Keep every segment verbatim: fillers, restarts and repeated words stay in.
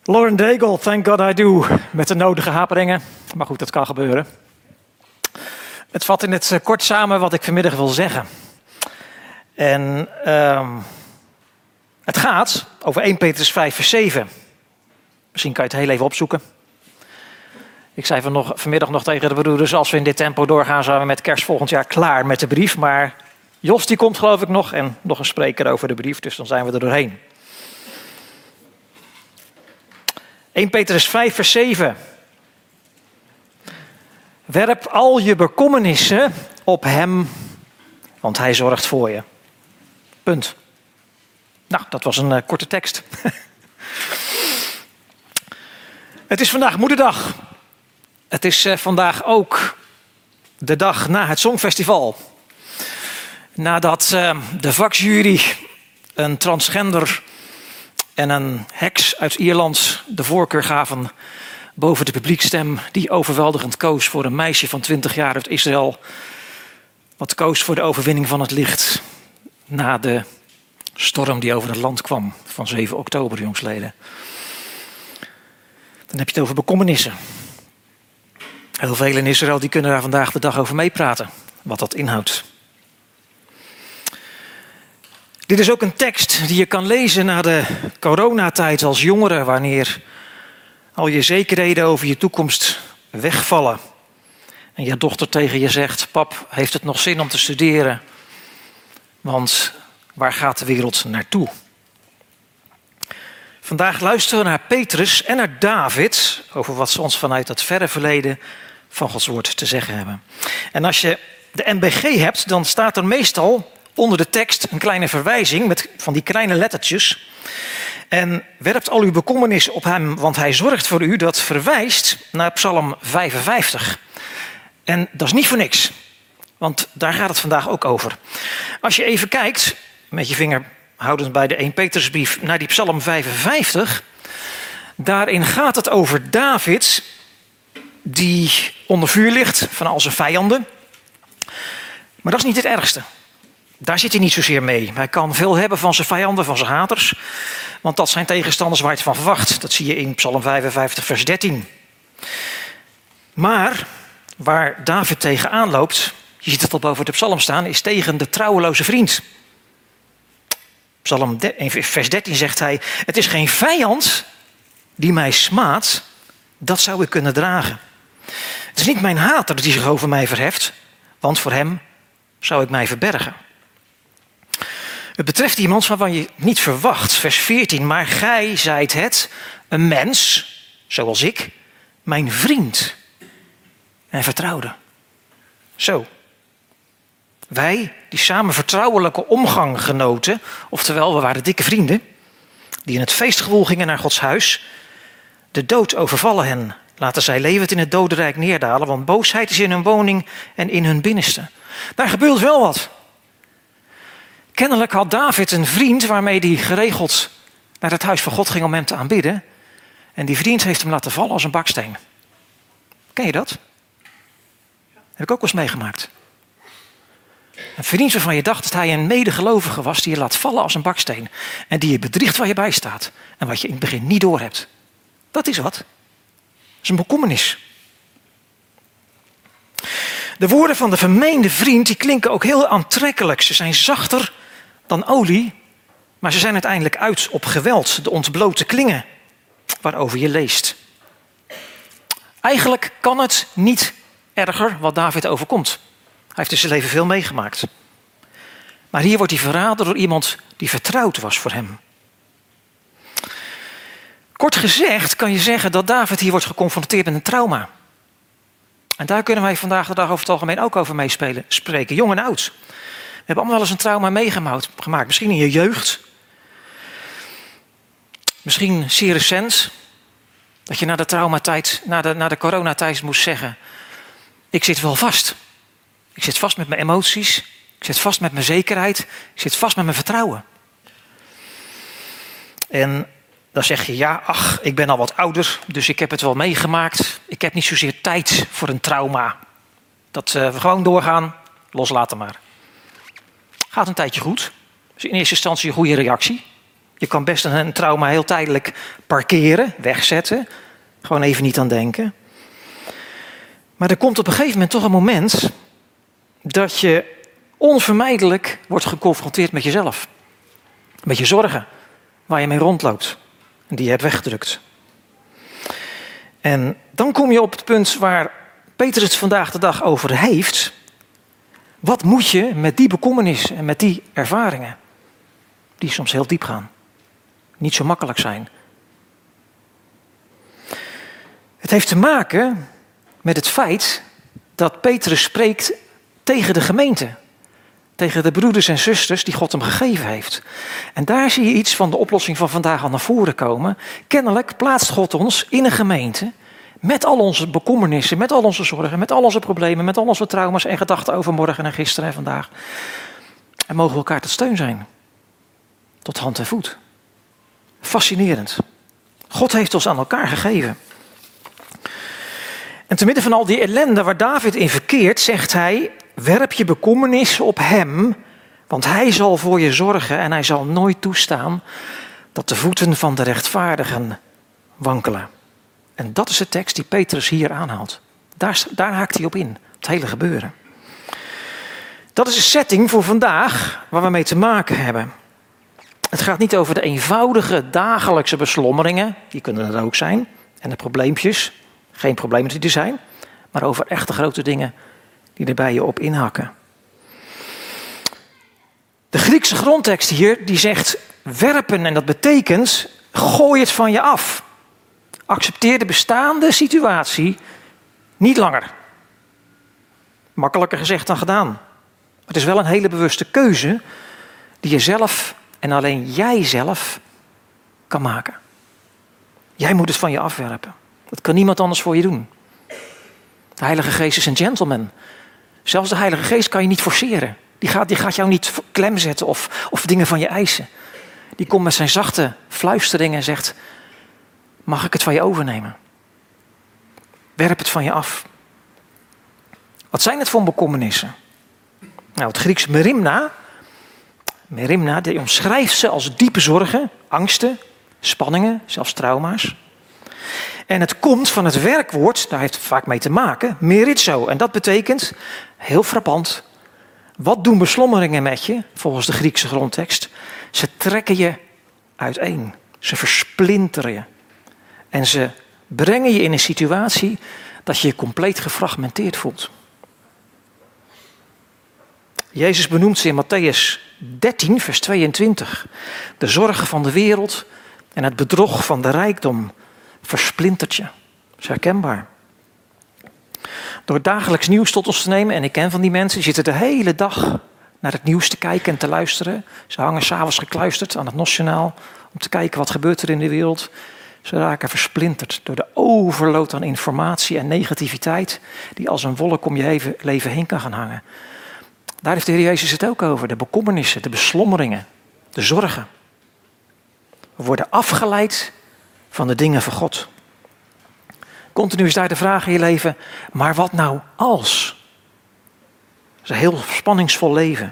Lauren Daigle, Thank God I Do, met de nodige haperingen. Maar goed, dat kan gebeuren. Het vat in het kort samen wat ik vanmiddag wil zeggen. En um, het gaat over eerste Petrus vijf vers zeven. Misschien kan je het heel even opzoeken. Ik zei van nog, vanmiddag nog tegen de broeders, als we in dit tempo doorgaan, zijn we met kerst volgend jaar klaar met de brief. Maar Jos die komt geloof ik nog en nog een spreker over de brief, dus dan zijn we er doorheen. eerste Petrus vijf vers zeven. Werp al je bekommernissen op hem, want hij zorgt voor je. Punt. Nou, dat was een uh, korte tekst. Het is vandaag Moederdag. Het is uh, vandaag ook de dag na het Songfestival. Nadat uh, de vakjury een transgender en een heks uit Ierland de voorkeur gaven boven de publiekstem die overweldigend koos voor een meisje van twintig jaar uit Israël. Wat koos voor de overwinning van het licht na de storm die over het land kwam van zeven oktober, jongsleden. Dan heb je het over bekommernissen. Heel veel in Israël die kunnen daar vandaag de dag over meepraten, wat dat inhoudt. Dit is ook een tekst die je kan lezen na de coronatijd als jongere, wanneer al je zekerheden over je toekomst wegvallen. En je dochter tegen je zegt, pap, heeft het nog zin om te studeren? Want waar gaat de wereld naartoe? Vandaag luisteren we naar Petrus en naar David over wat ze ons vanuit het verre verleden van Gods woord te zeggen hebben. En als je de M B G hebt, dan staat er meestal onder de tekst een kleine verwijzing met van die kleine lettertjes. En werpt al uw bekommernissen op hem, want hij zorgt voor u. Dat verwijst naar Psalm vijfenvijftig. En dat is niet voor niks, want daar gaat het vandaag ook over. Als je even kijkt, met je vinger houdend bij de eerste Petrusbrief, naar die Psalm vijfenvijftig. Daarin gaat het over David, die onder vuur ligt van al zijn vijanden. Maar dat is niet het ergste. Daar zit hij niet zozeer mee. Hij kan veel hebben van zijn vijanden, van zijn haters. Want dat zijn tegenstanders waar je het van verwacht. Dat zie je in Psalm vijfenvijftig vers dertien. Maar waar David tegenaan loopt, je ziet het al boven de psalm staan, is tegen de trouweloze vriend. Psalm vers dertien zegt hij, het is geen vijand die mij smaadt, dat zou ik kunnen dragen. Het is niet mijn hater die zich over mij verheft, want voor hem zou ik mij verbergen. Het betreft iemand waarvan je niet verwacht, vers veertien, maar gij zijt het, een mens, zoals ik, mijn vriend en vertrouwde. Zo. Wij, die samen vertrouwelijke omgang genoten, oftewel we waren dikke vrienden, die in het feestgewoel gingen naar Gods huis, de dood overvallen hen. Laten zij levend in het dodenrijk neerdalen, want boosheid is in hun woning en in hun binnenste. Daar gebeurt wel wat. Kennelijk had David een vriend waarmee hij geregeld naar het huis van God ging om hem te aanbidden. En die vriend heeft hem laten vallen als een baksteen. Ken je dat? Heb ik ook wel eens meegemaakt. Een vriend waarvan je dacht dat hij een medegelovige was die je laat vallen als een baksteen. En die je bedriegt waar je bij staat. En wat je in het begin niet doorhebt. Dat is wat. Dat is een bekommernis. De woorden van de vermeende vriend die klinken ook heel aantrekkelijk. Ze zijn zachter dan olie, maar ze zijn uiteindelijk uit op geweld. De ontblote klingen waarover je leest. Eigenlijk kan het niet erger wat David overkomt. Hij heeft in zijn leven veel meegemaakt. Maar hier wordt hij verraden door iemand die vertrouwd was voor hem. Kort gezegd kan je zeggen dat David hier wordt geconfronteerd met een trauma. En daar kunnen wij vandaag de dag over het algemeen ook over meespelen, spreken, jong en oud. We hebben allemaal wel eens een trauma meegemaakt. Misschien in je jeugd. Misschien zeer recent. Dat je na de traumatijd, na de, na de coronatijd moest zeggen, ik zit wel vast. Ik zit vast met mijn emoties. Ik zit vast met mijn zekerheid. Ik zit vast met mijn vertrouwen. En dan zeg je, ja, ach, ik ben al wat ouder, dus ik heb het wel meegemaakt. Ik heb niet zozeer tijd voor een trauma. Dat uh, we gewoon doorgaan, loslaten maar. Gaat een tijdje goed. Dus in eerste instantie een goede reactie. Je kan best een trauma heel tijdelijk parkeren, wegzetten. Gewoon even niet aan denken. Maar er komt op een gegeven moment toch een moment dat je onvermijdelijk wordt geconfronteerd met jezelf. Met je zorgen, waar je mee rondloopt. En die je hebt weggedrukt. En dan kom je op het punt waar Petrus het vandaag de dag over heeft. Wat moet je met die bekommernissen en met die ervaringen? Die soms heel diep gaan. Niet zo makkelijk zijn. Het heeft te maken met het feit dat Petrus spreekt tegen de gemeente. Tegen de broeders en zusters die God hem gegeven heeft. En daar zie je iets van de oplossing van vandaag al naar voren komen. Kennelijk plaatst God ons in een gemeente met al onze bekommernissen, met al onze zorgen, met al onze problemen, met al onze trauma's en gedachten over morgen en gisteren en vandaag. En mogen we elkaar tot steun zijn. Tot hand en voet. Fascinerend. God heeft ons aan elkaar gegeven. En te midden van al die ellende waar David in verkeert, zegt hij: werp je bekommernis op hem, want hij zal voor je zorgen en hij zal nooit toestaan dat de voeten van de rechtvaardigen wankelen. En dat is de tekst die Petrus hier aanhaalt. Daar, daar haakt hij op in, het hele gebeuren. Dat is de setting voor vandaag waar we mee te maken hebben. Het gaat niet over de eenvoudige dagelijkse beslommeringen, die kunnen er ook zijn, en de probleempjes, geen problemen die er zijn, maar over echte grote dingen die er bij je op inhakken. De Griekse grondtekst hier die zegt werpen en dat betekent gooi het van je af. Accepteer de bestaande situatie niet langer. Makkelijker gezegd dan gedaan. Het is wel een hele bewuste keuze die je zelf en alleen jij zelf kan maken. Jij moet het van je afwerpen. Dat kan niemand anders voor je doen. De Heilige Geest is een gentleman. Zelfs de Heilige Geest kan je niet forceren. Die gaat, die gaat jou niet klem zetten of, of dingen van je eisen. Die komt met zijn zachte fluisteringen en zegt: mag ik het van je overnemen? Werp het van je af. Wat zijn het voor bekommernissen? Nou, het Grieks merimna. Merimna, die omschrijft ze als diepe zorgen, angsten, spanningen, zelfs trauma's. En het komt van het werkwoord, daar heeft het vaak mee te maken, merizo. En dat betekent, heel frappant, wat doen beslommeringen met je, volgens de Griekse grondtekst? Ze trekken je uiteen. Ze versplinteren je. En ze brengen je in een situatie dat je je compleet gefragmenteerd voelt. Jezus benoemt ze in Mattheüs dertien, vers tweeëntwintig. De zorgen van de wereld en het bedrog van de rijkdom versplintert je. Dat is herkenbaar. Door dagelijks nieuws tot ons te nemen, en ik ken van die mensen, die zitten de hele dag naar het nieuws te kijken en te luisteren. Ze hangen 's avonds gekluisterd aan het Nationaal om te kijken wat gebeurt er in de wereld. Ze raken versplinterd door de overload aan informatie en negativiteit die als een wolk om je leven heen kan gaan hangen. Daar heeft de Heer Jezus het ook over. De bekommernissen, de beslommeringen, de zorgen. We worden afgeleid van de dingen van God. Continu is daar de vraag in je leven: maar wat nou als? Dat is een heel spanningsvol leven.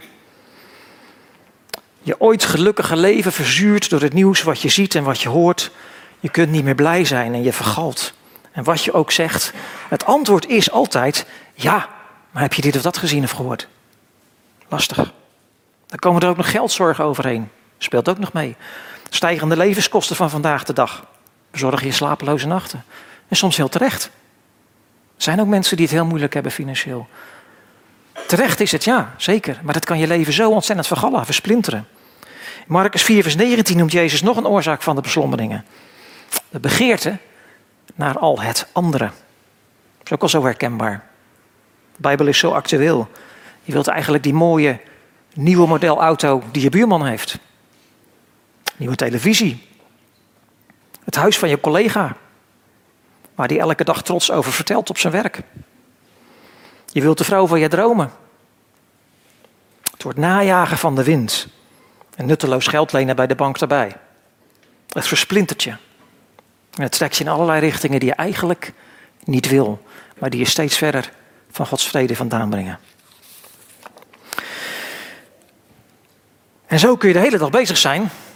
Je ooit gelukkige leven verzuurt door het nieuws wat je ziet en wat je hoort. Je kunt niet meer blij zijn en je vergalt. En wat je ook zegt, het antwoord is altijd: ja, maar heb je dit of dat gezien of gehoord? Lastig. Dan komen er ook nog geldzorgen overheen. Speelt ook nog mee. Stijgende levenskosten van vandaag de dag bezorgen je slapeloze nachten. En soms heel terecht. Er zijn ook mensen die het heel moeilijk hebben financieel. Terecht is het, ja, zeker. Maar dat kan je leven zo ontzettend vergallen, versplinteren. In Marcus vier, vers negentien noemt Jezus nog een oorzaak van de beslommeringen. De begeerte naar al het andere. Dat is ook al zo herkenbaar. De Bijbel is zo actueel. Je wilt eigenlijk die mooie nieuwe model auto die je buurman heeft. Nieuwe televisie. Het huis van je collega. Waar die elke dag trots over vertelt op zijn werk. Je wilt de vrouw van je dromen. Het wordt najagen van de wind. En nutteloos geld lenen bij de bank daarbij. Het versplintert je. En het trekt je in allerlei richtingen die je eigenlijk niet wil. Maar die je steeds verder van Gods vrede vandaan brengen. En zo kun je de hele dag bezig zijn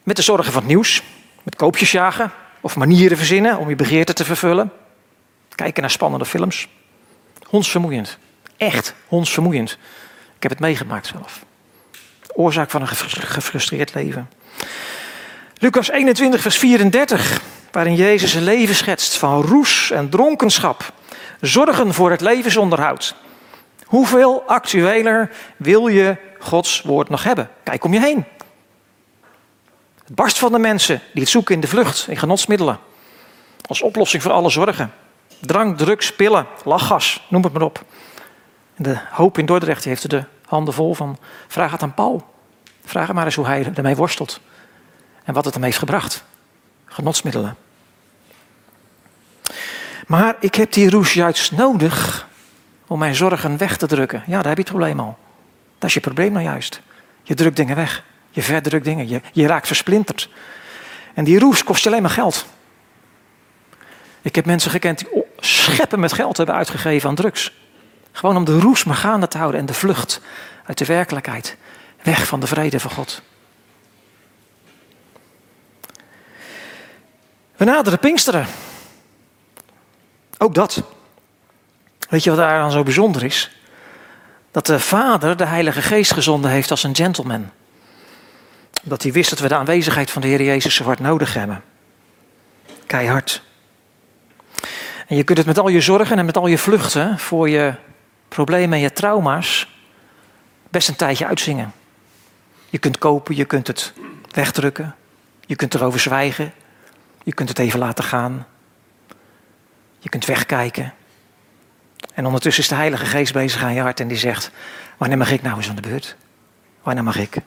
Met de zorgen van het nieuws, met koopjes jagen of manieren verzinnen om je begeerte te vervullen. Kijken naar spannende films. Hondsvermoeiend. Echt hondsvermoeiend. Ik heb het meegemaakt zelf. Oorzaak van een gefrustreerd leven. Lucas eenentwintig vers vierendertig, waarin Jezus een leven schetst van roes en dronkenschap. Zorgen voor het levensonderhoud. Hoeveel actueler wil je Gods woord nog hebben? Kijk om je heen. Het barst van de mensen die het zoeken in de vlucht, in genotsmiddelen. Als oplossing voor alle zorgen. Drank, drugs, pillen, lachgas, noem het maar op. En de Hoop in Dordrecht die heeft er de handen vol van. Vraag het aan Paul. Vraag hem maar eens hoe hij ermee worstelt. En wat het hem heeft gebracht. Genotsmiddelen. Maar ik heb die roes juist nodig om mijn zorgen weg te drukken. Ja, daar heb je het probleem al. Dat is je probleem nou juist. Je drukt dingen weg. Je verdrukt dingen. Je, je raakt versplinterd. En die roes kost je alleen maar geld. Ik heb mensen gekend die scheppen met geld hebben uitgegeven aan drugs. Gewoon om de roes maar gaande te houden en de vlucht uit de werkelijkheid. Weg van de vrede van God. We naderen Pinksteren. Ook dat. Weet je wat daar dan zo bijzonder is? Dat de Vader de Heilige Geest gezonden heeft als een gentleman. Dat hij wist dat we de aanwezigheid van de Heer Jezus zo hard nodig hebben. Keihard. En je kunt het met al je zorgen en met al je vluchten voor je problemen en je trauma's best een tijdje uitzingen. Je kunt kopen, je kunt het wegdrukken. Je kunt erover zwijgen. Je kunt het even laten gaan. Je kunt wegkijken. En ondertussen is de Heilige Geest bezig aan je hart en die zegt, wanneer mag ik nou eens aan de beurt? Wanneer mag ik?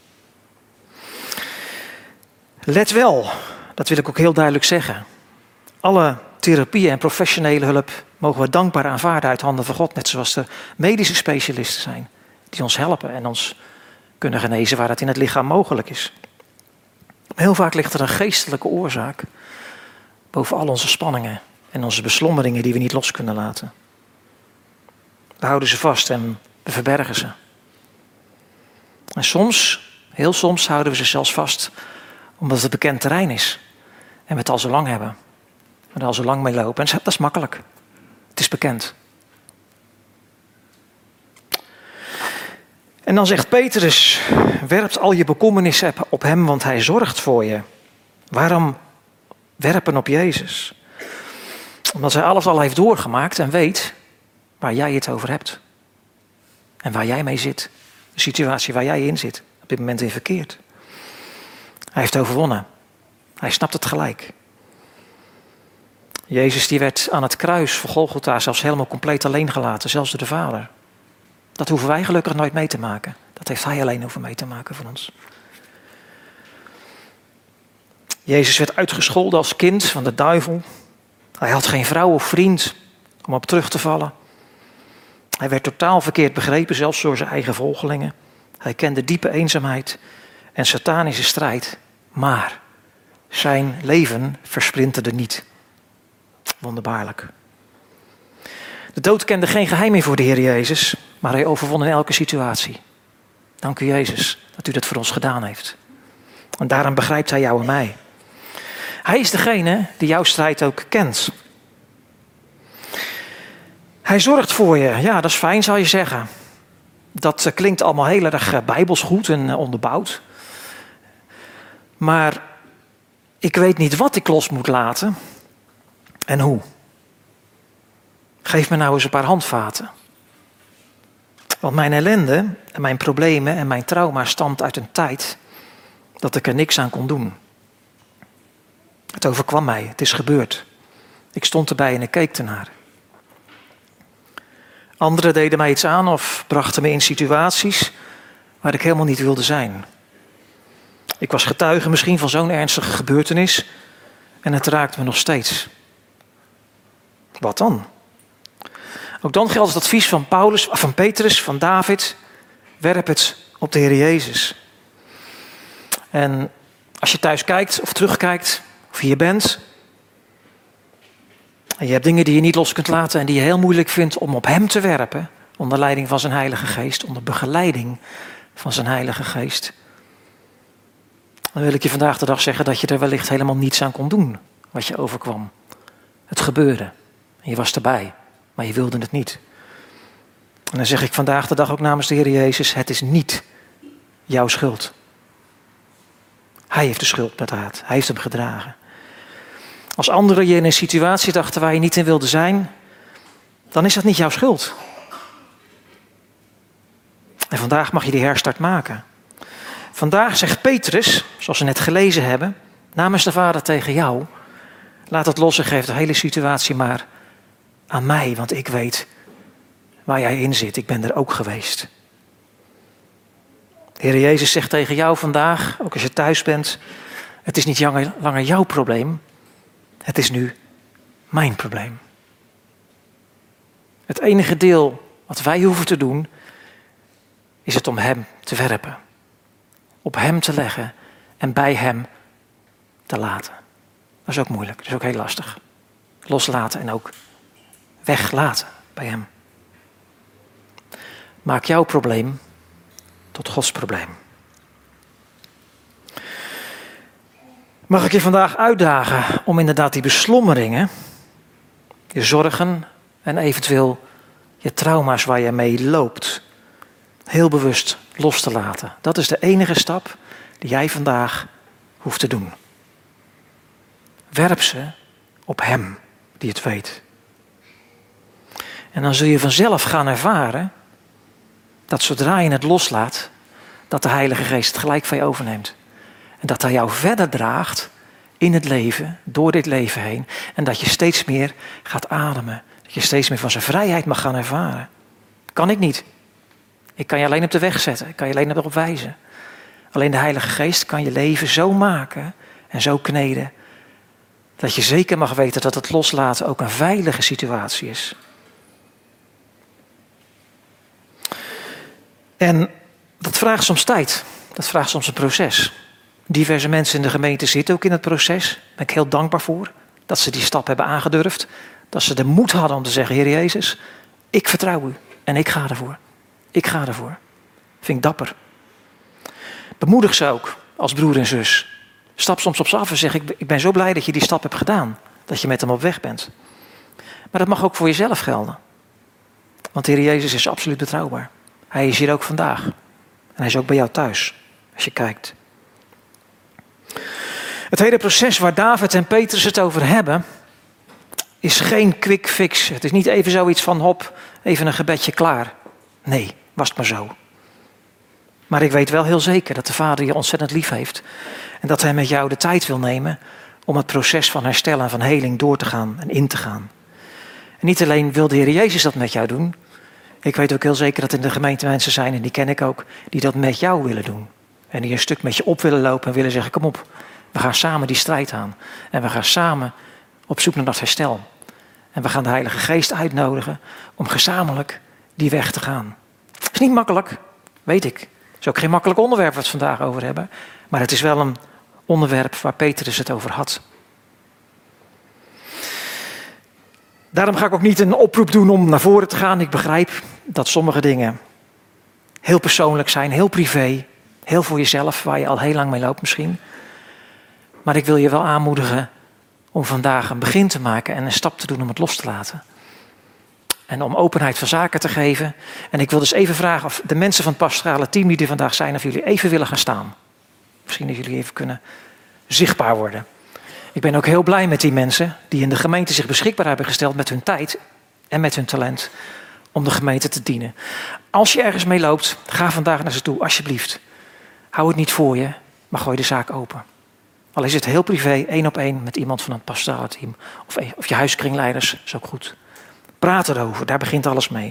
Let wel, dat wil ik ook heel duidelijk zeggen. Alle therapieën en professionele hulp mogen we dankbaar aanvaarden uit handen van God. Net zoals er medische specialisten zijn die ons helpen en ons kunnen genezen waar het in het lichaam mogelijk is. Maar heel vaak ligt er een geestelijke oorzaak boven al onze spanningen en onze beslommeringen die we niet los kunnen laten. We houden ze vast en we verbergen ze. En soms, heel soms houden we ze zelfs vast omdat het bekend terrein is. En we het al zo lang hebben. We er al zo lang mee lopen. En dat is makkelijk. Het is bekend. En dan zegt Petrus, werpt al je bekommernissen op hem, want hij zorgt voor je. Waarom werpen op Jezus? Omdat hij alles al heeft doorgemaakt en weet waar jij het over hebt. En waar jij mee zit. De situatie waar jij in zit. Op dit moment in verkeerd. Hij heeft overwonnen. Hij snapt het gelijk. Jezus die werd aan het kruis voor Golgotha zelfs helemaal compleet alleen gelaten. Zelfs door de Vader. Dat hoeven wij gelukkig nooit mee te maken. Dat heeft hij alleen hoeven mee te maken van ons. Jezus werd uitgescholden als kind van de duivel. Hij had geen vrouw of vriend om op terug te vallen. Hij werd totaal verkeerd begrepen, zelfs door zijn eigen volgelingen. Hij kende diepe eenzaamheid en satanische strijd. Maar zijn leven versplinterde niet. Wonderbaarlijk. De dood kende geen geheim meer voor de Heer Jezus, maar hij overwon in elke situatie. Dank u Jezus dat u dat voor ons gedaan heeft. En daarom begrijpt hij jou en mij. Hij is degene die jouw strijd ook kent. Hij zorgt voor je. Ja, dat is fijn, zou je zeggen. Dat klinkt allemaal heel erg bijbels goed en onderbouwd. Maar ik weet niet wat ik los moet laten en hoe. Geef me nou eens een paar handvaten. Want mijn ellende en mijn problemen en mijn trauma stamt uit een tijd dat ik er niks aan kon doen. Het overkwam mij, het is gebeurd. Ik stond erbij en ik keek ernaar. Anderen deden mij iets aan of brachten me in situaties waar ik helemaal niet wilde zijn. Ik was getuige misschien van zo'n ernstige gebeurtenis en het raakt me nog steeds. Wat dan? Ook dan geldt het advies van Paulus, van Petrus, van David. Werp het op de Heer Jezus. En als je thuis kijkt of terugkijkt of hier bent. En je hebt dingen die je niet los kunt laten en die je heel moeilijk vindt om op hem te werpen. Onder leiding van zijn Heilige Geest, onder begeleiding van zijn Heilige Geest. Dan wil ik je vandaag de dag zeggen dat je er wellicht helemaal niets aan kon doen wat je overkwam. Het gebeurde. En je was erbij, maar je wilde het niet. En dan zeg ik vandaag de dag ook namens de Heer Jezus, het is niet jouw schuld. Hij heeft de schuld met haat. Hij heeft hem gedragen. Als anderen je in een situatie dachten waar je niet in wilde zijn, dan is dat niet jouw schuld. En vandaag mag je die herstart maken. Vandaag zegt Petrus, zoals we net gelezen hebben, namens de Vader tegen jou, laat het los en geef de hele situatie maar aan mij, want ik weet waar jij in zit. Ik ben er ook geweest. De Heer Jezus zegt tegen jou vandaag, ook als je thuis bent, het is niet langer, langer jouw probleem, het is nu mijn probleem. Het enige deel wat wij hoeven te doen, is het om hem te werpen. Op hem te leggen en bij hem te laten. Dat is ook moeilijk, dat is ook heel lastig. Loslaten en ook weglaten bij hem. Maak jouw probleem tot Gods probleem. Mag ik je vandaag uitdagen om inderdaad die beslommeringen, je zorgen en eventueel je trauma's waar je mee loopt, heel bewust los te laten. Dat is de enige stap die jij vandaag hoeft te doen. Werp ze op hem die het weet. En dan zul je vanzelf gaan ervaren dat zodra je het loslaat, dat de Heilige Geest het gelijk van je overneemt. En dat hij jou verder draagt in het leven, door dit leven heen. En dat je steeds meer gaat ademen. Dat je steeds meer van zijn vrijheid mag gaan ervaren. Kan ik niet. Ik kan je alleen op de weg zetten. Ik kan je alleen erop wijzen. Alleen de Heilige Geest kan je leven zo maken en zo kneden, dat je zeker mag weten dat het loslaten ook een veilige situatie is. En dat vraagt soms tijd. Dat vraagt soms een proces. Diverse mensen in de gemeente zitten ook in het proces. Daar ben ik heel dankbaar voor. Dat ze die stap hebben aangedurfd. Dat ze de moed hadden om te zeggen, Heer Jezus, ik vertrouw u en ik ga ervoor. Ik ga ervoor. Vind ik dapper. Bemoedig ze ook als broer en zus. Stap soms op ze af en zeg, ik ben zo blij dat je die stap hebt gedaan. Dat je met hem op weg bent. Maar dat mag ook voor jezelf gelden. Want de Heer Jezus is absoluut betrouwbaar. Hij is hier ook vandaag. En hij is ook bij jou thuis, als je kijkt. Het hele proces waar David en Petrus het over hebben, is geen quick fix. Het is niet even zoiets van, hop, even een gebedje klaar. Nee, was het maar zo. Maar ik weet wel heel zeker dat de Vader je ontzettend lief heeft. En dat hij met jou de tijd wil nemen om het proces van herstel en van heling door te gaan en in te gaan. En niet alleen wil de Heer Jezus dat met jou doen. Ik weet ook heel zeker dat in de gemeente mensen zijn, en die ken ik ook, die dat met jou willen doen. En die een stuk met je op willen lopen en willen zeggen, kom op, we gaan samen die strijd aan. En we gaan samen op zoek naar dat herstel. En we gaan de Heilige Geest uitnodigen om gezamenlijk die weg te gaan. Het is niet makkelijk, weet ik. Het is ook geen makkelijk onderwerp wat we het vandaag over hebben. Maar het is wel een onderwerp waar Petrus het over had. Daarom ga ik ook niet een oproep doen om naar voren te gaan. Ik begrijp dat sommige dingen heel persoonlijk zijn, heel privé. Heel voor jezelf, waar je al heel lang mee loopt misschien. Maar ik wil je wel aanmoedigen om vandaag een begin te maken en een stap te doen om het los te laten. En om openheid van zaken te geven. En ik wil dus even vragen of de mensen van het pastorale team die er vandaag zijn, of jullie even willen gaan staan. Misschien dat jullie even kunnen zichtbaar worden. Ik ben ook heel blij met die mensen die in de gemeente zich beschikbaar hebben gesteld met hun tijd en met hun talent om de gemeente te dienen. Als je ergens mee loopt, ga vandaag naar ze toe, alsjeblieft. Hou het niet voor je, maar gooi de zaak open. Al is het heel privé, één op één met iemand van het pastorale team. Of, of je huiskringleiders, is ook goed. Praat erover, daar begint alles mee.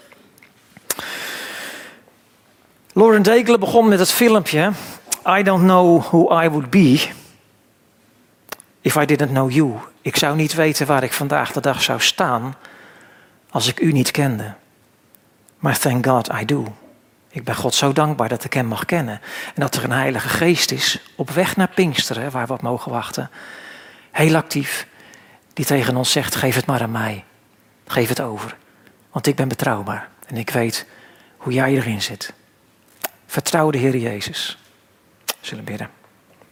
Lauren Daigle begon met het filmpje I don't know who I would be if I didn't know you. Ik zou niet weten waar ik vandaag de dag zou staan als ik u niet kende. Maar thank God I do. Ik ben God zo dankbaar dat ik hem mag kennen. En dat er een Heilige Geest is op weg naar Pinksteren, waar we op mogen wachten. Heel actief, die tegen ons zegt, geef het maar aan mij. Geef het over. Want ik ben betrouwbaar. En ik weet hoe jij erin zit. Vertrouw de Heer Jezus. We zullen bidden.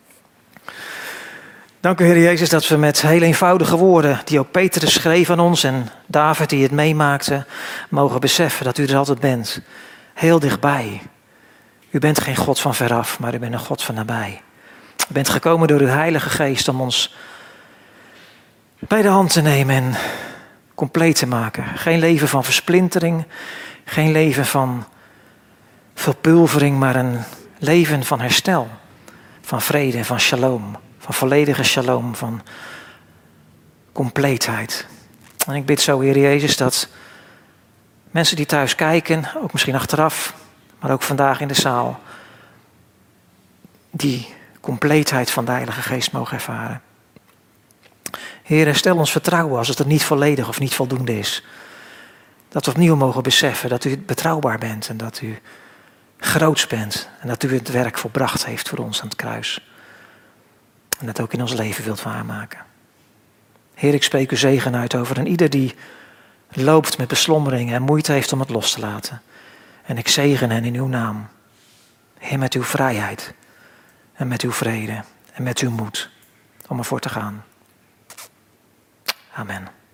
Dank u, Heer Jezus, dat we met heel eenvoudige woorden, die ook Petrus schreef aan ons en David die het meemaakte, mogen beseffen dat u er altijd bent. Heel dichtbij. U bent geen God van veraf, maar u bent een God van nabij. U bent gekomen door uw Heilige Geest om ons bij de hand te nemen en compleet te maken. Geen leven van versplintering, geen leven van verpulvering, maar een leven van herstel, van vrede, van shalom, van volledige shalom, van compleetheid. En ik bid zo, Heer Jezus, dat mensen die thuis kijken, ook misschien achteraf, maar ook vandaag in de zaal, die compleetheid van de Heilige Geest mogen ervaren. Heer, stel ons vertrouwen als het er niet volledig of niet voldoende is. Dat we opnieuw mogen beseffen dat u betrouwbaar bent en dat u groots bent. En dat u het werk volbracht heeft voor ons aan het kruis. En dat ook in ons leven wilt waarmaken. Heer, ik spreek uw zegen uit over een ieder die loopt met beslommeringen en moeite heeft om het los te laten. En ik zegen hen in uw naam. Heer, met uw vrijheid en met uw vrede en met uw moed om ervoor te gaan. Amen.